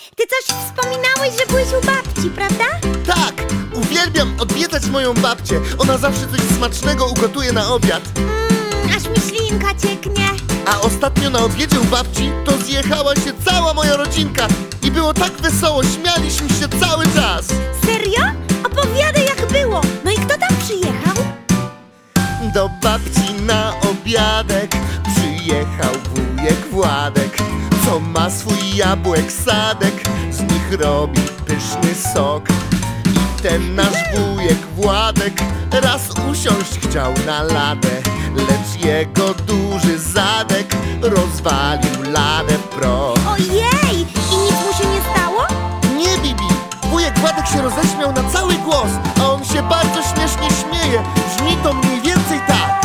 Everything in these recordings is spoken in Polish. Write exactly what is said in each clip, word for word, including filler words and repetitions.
ty coś wspominałeś, że byłeś u babci, prawda? Tak, uwielbiam odwiedzać moją babcię. Ona zawsze coś smacznego ugotuje na obiad. Mmm, aż mi ślinka cieknie. A ostatnio na obiedzie u babci to zjechała się cała moja rodzinka. I było tak wesoło, śmialiśmy się cały czas. Serio? Opowiadaj, jak było. No i kto tam przyjechał? Do babci na obiadek przyjechał wujek Władek, co ma swój jabłek sadek, z nich robi pyszny sok. I ten nasz wujek Władek raz usiąść chciał na ladę, lecz jego duży zadek rozwalił ladę w proch. Ojej! I nic mu się nie stało? Nie, Bibi! Wujek Władek się roześmiał na cały głos, a on się bardzo śmiesznie śmieje. Brzmi to mniej więcej tak.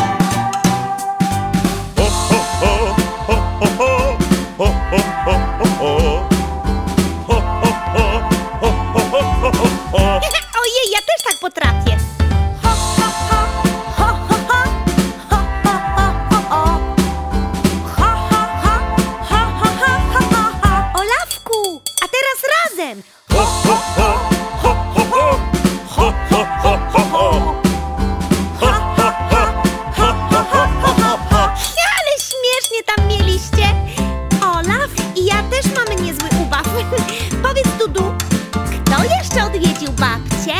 Ojej, ja też tak potrafię. Ho, ho, ho, ho, ho, ho, ho, ho, ho, ho. Ho, ho, ho, ho, ho, ho, ho, ho. Olafku, a teraz razem. Ho, ho, ho, ho, ho, ho. Ho, ho, ho, ho, ho. Ho, ho, ho, ho, ho, ho, ho, ho. Ale śmiesznie tam mieliście. Olaf i ja też mamy niezły ubaw. Powiedz, Dudu, kto jeszcze odwiedził babcię?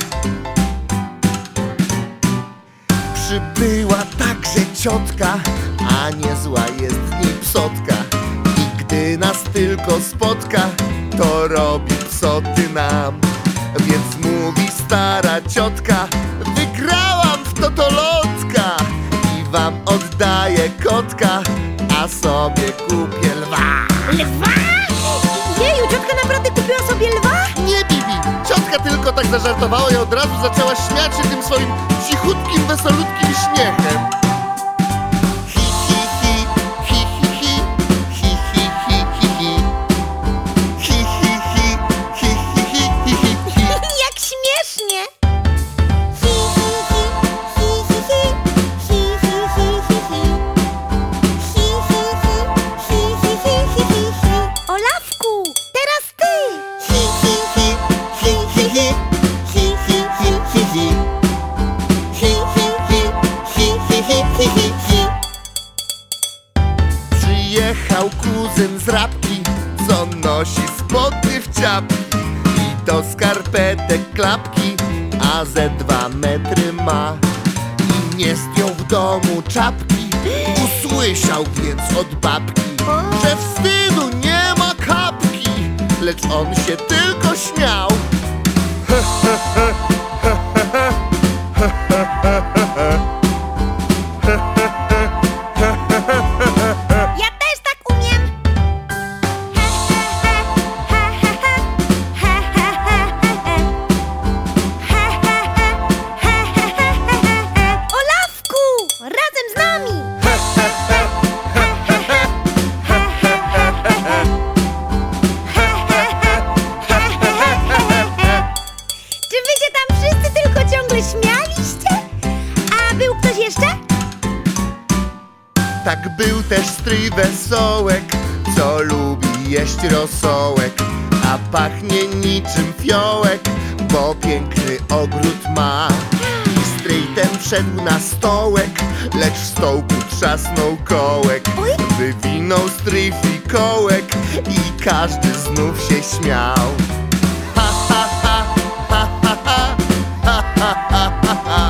Przybyła także ciotka, a niezła jest w niej psotka. I gdy nas tylko spotka, to robi psoty nam. Więc mówi stara ciotka: wygrałam w totolotka i wam oddaję kotka, a sobie kupię lwa. Lwa? Jeju, ciotka naprawdę kupiła sobie lwa? Nie, Bibi! Ciotka tylko tak zażartowała i od razu zaczęła śmiać się tym swoim cichutkim, wesolutkim śmiechem. Hi, hi, hi, hi, hi, hi, hi, hi, hi, hi, hi. Hi, hi, hi, hi, hi, hi, hi, hi, hi. Jak śmiesznie! Hi, hi, hi, hi, hi, hi, hi, hi, hi, hi, hi. Hi, hi, hi, hi, hi, hi, hi, hi, hi. Olafku, teraz ty! Hi, hi, hi, hi, hi, hi, hi, hi, hi, hi, hi. Hi, hi, hi, hi, hi, hi, hi, hi, hi. Przyjechał kuzyn z Rabki, co nosi spodnie w ciapki i do skarpetek klapki, a ze dwa metry ma. I nie zdjął w domu czapki, usłyszał więc od babki, że wstydu nie ma kapki, lecz on się tylko śmiał. Ja też tak umiem! He, he, he, he, he, he, he, he, he. He, he, he, he, he, he, he, he. Olafku, razem z nami! He, he, he, he, he, he, he, he, he, he. He, he, he, he, he, he, he, he. Czy wy się tam wszyscy tylko ciągle śmialiście? A był ktoś jeszcze? Tak był też stryj Wesołek, co lubi jeść rosołek, a pachnie niczym fiołek, bo piękny ogród ma. I stryj ten wszedł na stołek, lecz w stołku trzasnął kołek. Oj. Wywinął stryj fikołek i każdy znów się śmiał. Ha, ha, ha, ha, ha, ha, ha, ha, ha, ha, ha.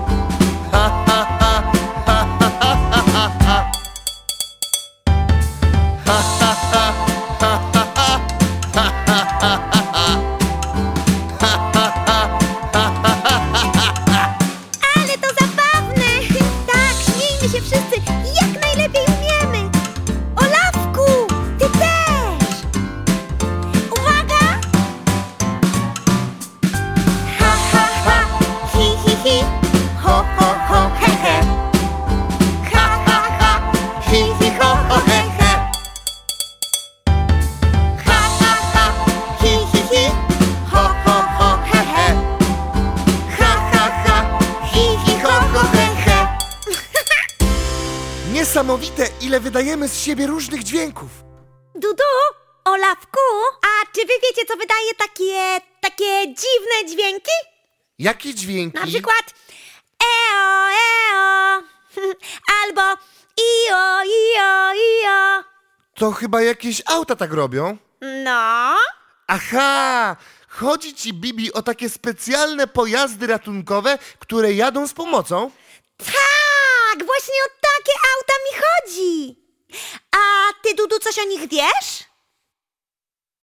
Ale to zabawne! Tak, śmiejmy się wszyscy jak najlepiej umiemy! Olafku, ty też! Uwaga! Ha, ha, ha! Hi, hi, hi! Ho, ho, ho, he, he! Ha, ha, ha! Hi, hi, ho, ho, he, he! Ha, ha, ha! Hi, hi, hi! Ho, ho, ho, he, he! Ha, ha, ha! Hi, hi, ho, ho, he, he! Niesamowite, ile wydajemy z siebie różnych dźwięków. Dudu, Olafku, a czy wy wiecie, co wydaje takie, takie dziwne dźwięki? Jakie dźwięki? Na przykład eo, eo, albo io, io, io. To chyba jakieś auta tak robią. No, Aha! Chodzi ci, Bibi, o takie specjalne pojazdy ratunkowe, które jadą z pomocą? tak, właśnie o takie auta mi chodzi. A ty, Dudu, coś o nich wiesz?